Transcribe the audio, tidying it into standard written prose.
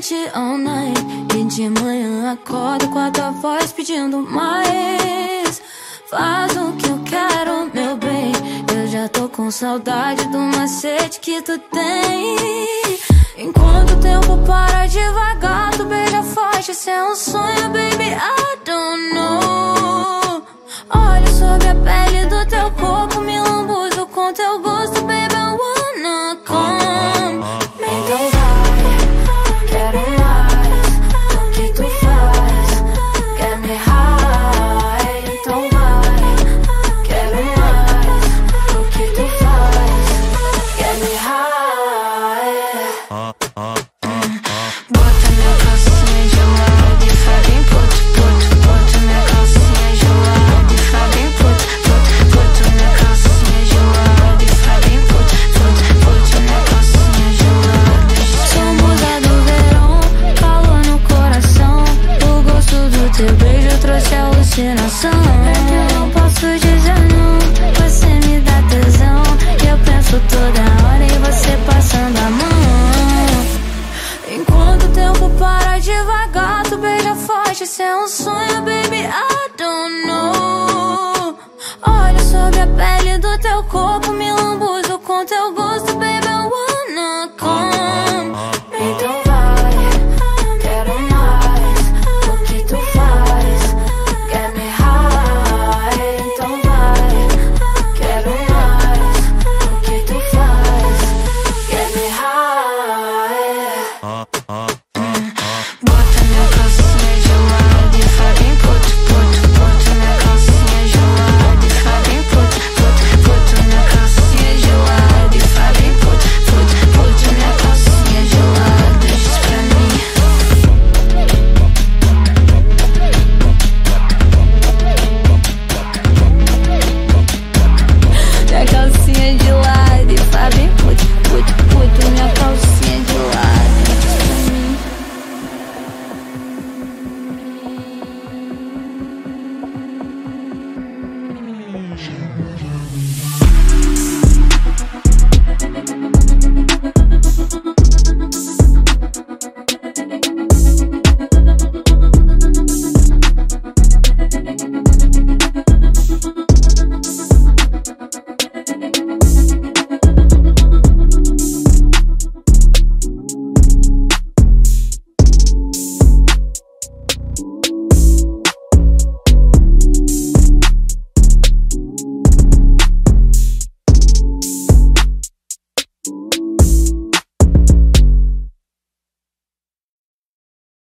night all night. E de manhã acordo com a tua voz pedindo mais. Faz o que eu quero, meu bem. Eu já tô com saudade do macete que tu tem. Enquanto o tempo para devagar, tu beija forte, isso é um sonho, baby, I don't know. Olho sobre a pele do teu corpo, me lambuzo com teu gosto, baby, I wanna come. Então vai, quero mais. O que tu faz? Get me high. Então vai, quero mais. O que tu faz? Get me high. Bota minha calcinha gelada e faz bem puto, puto. Bota minha calcinha gelada e faz bem puto, puto. Bota minha calcinha gelada e faz bem puto, puto. Bota minha calcinha gelada. Sou musa do verão, calor no coração. O gosto do teu beijo trouxe alucinação. Eu não posso dizer não, você me dá tesão. Eu penso toda hora em você passando a mão. Enquanto o tempo para devagar, tu beija forte, isso é um sonho, baby, I don't know. Olho sobre a pele do teu corpo, me lambuzo com teu gosto, baby, I wanna come. Então vai, quero mais. O que tu faz? Get me high. Então vai, quero mais. O que tu faz? Get me high. Bota minha calcinha gelada e faz bem puto, puto. Bota minha calcinha gelada e faz bem puto, puto. Bota minha calcinha gelada e faz bem puto, puto. Bota minha calcinha gelada, diz pra mim. Minha calcinha gelada e faz bem puto, puto, puto. Minha calcinha gelada, diz pra mim. Show.